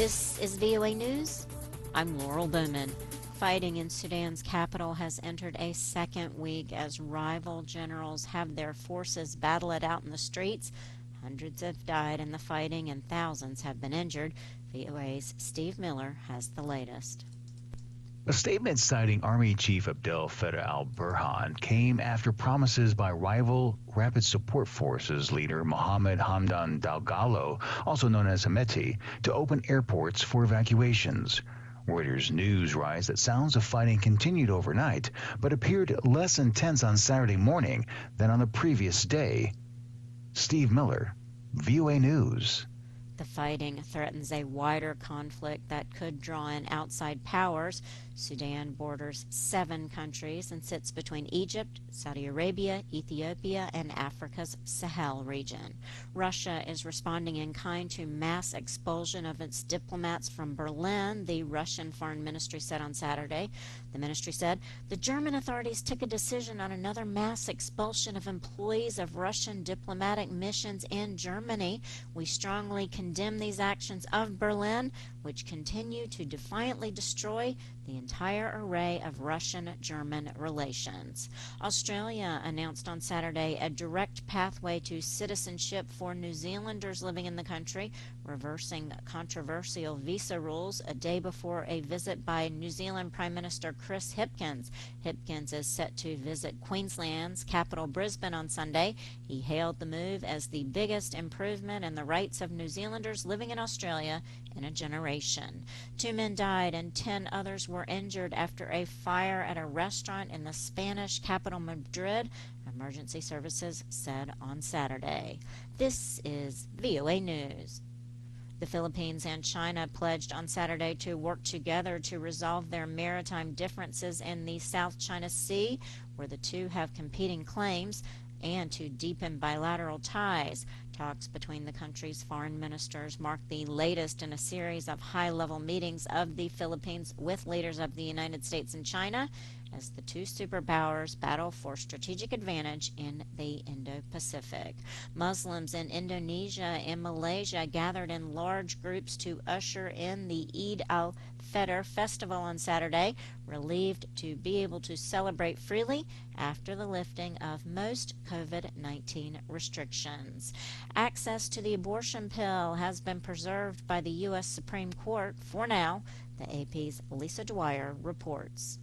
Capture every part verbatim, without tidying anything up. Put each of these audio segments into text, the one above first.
This is V O A News. I'm Laurel Bowman. Fighting in Sudan's capital has entered a second week as rival generals have their forces battle it out in the streets. Hundreds have died in the fighting and thousands have been injured. V O A's Steve Miller has the latest. A statement citing Army Chief Abdel Fattah al-Burhan came after promises by rival Rapid Support Forces leader Mohammed Hamdan Dagalo, also known as Hemeti, to open airports for evacuations. Reuters News writes that sounds of fighting continued overnight, but appeared less intense on Saturday morning than on the previous day. Steve Miller, V O A News. The fighting threatens a wider conflict that could draw in outside powers. Sudan borders seven countries and sits between Egypt, Saudi Arabia, Ethiopia, and Africa's Sahel region. Russia is responding in kind to mass expulsion of its diplomats from Berlin, the Russian Foreign Ministry said on Saturday. The ministry said the German authorities took a decision on another mass expulsion of employees of Russian diplomatic missions in Germany. We strongly condemn these actions of Berlin, which continue to defiantly destroy the entire array of Russian-German relations. Australia announced on Saturday a direct pathway to citizenship for New Zealanders living in the country, reversing controversial visa rules a day before a visit by New Zealand Prime Minister Chris Hipkins. Hipkins is set to visit Queensland's capital Brisbane on Sunday. He hailed the move as the biggest improvement in the rights of New Zealanders living in Australia in a generation. Two men died and ten others were injured after a fire at a restaurant in the Spanish capital Madrid, emergency services said on Saturday. This is V O A News. The Philippines and China pledged on Saturday to work together to resolve their maritime differences in the South China Sea, where the two have competing claims, and to deepen bilateral ties. Talks between the country's foreign ministers mark the latest in a series of high-level meetings of the Philippines with leaders of the United States and China as the two superpowers battle for strategic advantage in the Indo-Pacific. Muslims in Indonesia and Malaysia gathered in large groups to usher in the Eid al-Fitr festival on Saturday, relieved to be able to celebrate freely after the lifting of most COVID nineteen restrictions. Access to the abortion pill has been preserved by the U S Supreme Court for now, the A P's Lisa Dwyer reports.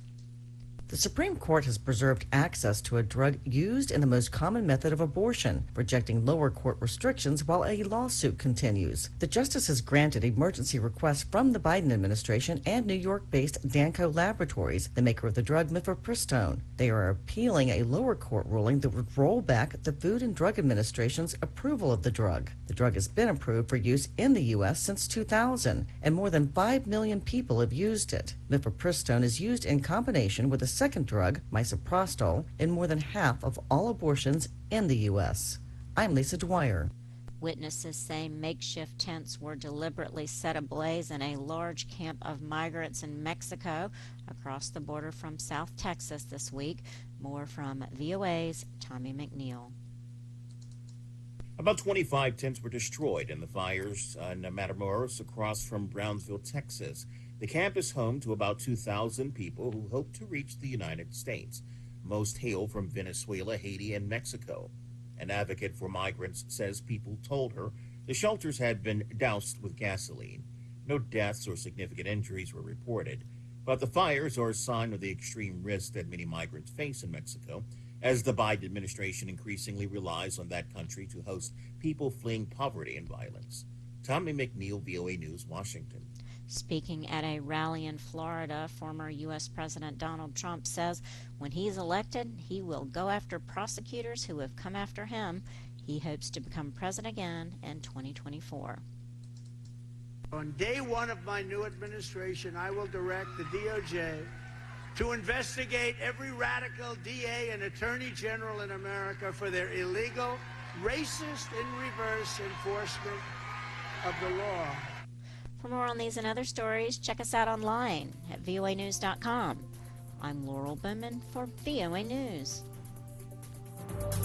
The Supreme Court has preserved access to a drug used in the most common method of abortion, rejecting lower court restrictions while a lawsuit continues. The justice has granted emergency requests from the Biden administration and New York-based Danco Laboratories, the maker of the drug mifepristone. They are appealing a lower court ruling that would roll back the Food and Drug Administration's approval of the drug. The drug has been approved for use in the U S since two thousand, and more than five million people have used it. Mifepristone is used in combination with a second drug, misoprostol, in more than half of all abortions in the U S. I'm Lisa Dwyer. Witnesses say makeshift tents were deliberately set ablaze in a large camp of migrants in Mexico across the border from South Texas this week. More from V O A's Tommy McNeil. About twenty-five tents were destroyed in the fires in Matamoros across from Brownsville, Texas. The camp is home to about two thousand people who hope to reach the United States. Most hail from Venezuela, Haiti, and Mexico. An advocate for migrants says people told her the shelters had been doused with gasoline. No deaths or significant injuries were reported, but the fires are a sign of the extreme risk that many migrants face in Mexico, as the Biden administration increasingly relies on that country to host people fleeing poverty and violence. Tommy McNeil, V O A News, Washington. Speaking at a rally in Florida, former U S President Donald Trump says when he's elected, he will go after prosecutors who have come after him. He hopes to become president again in twenty twenty-four. On day one of my new administration, I will direct the D O J to investigate every radical D A and Attorney General in America for their illegal, racist, in-reverse enforcement of the law. For more on these and other stories, check us out online at V O A news dot com. I'm Laurel Bowman for V O A News.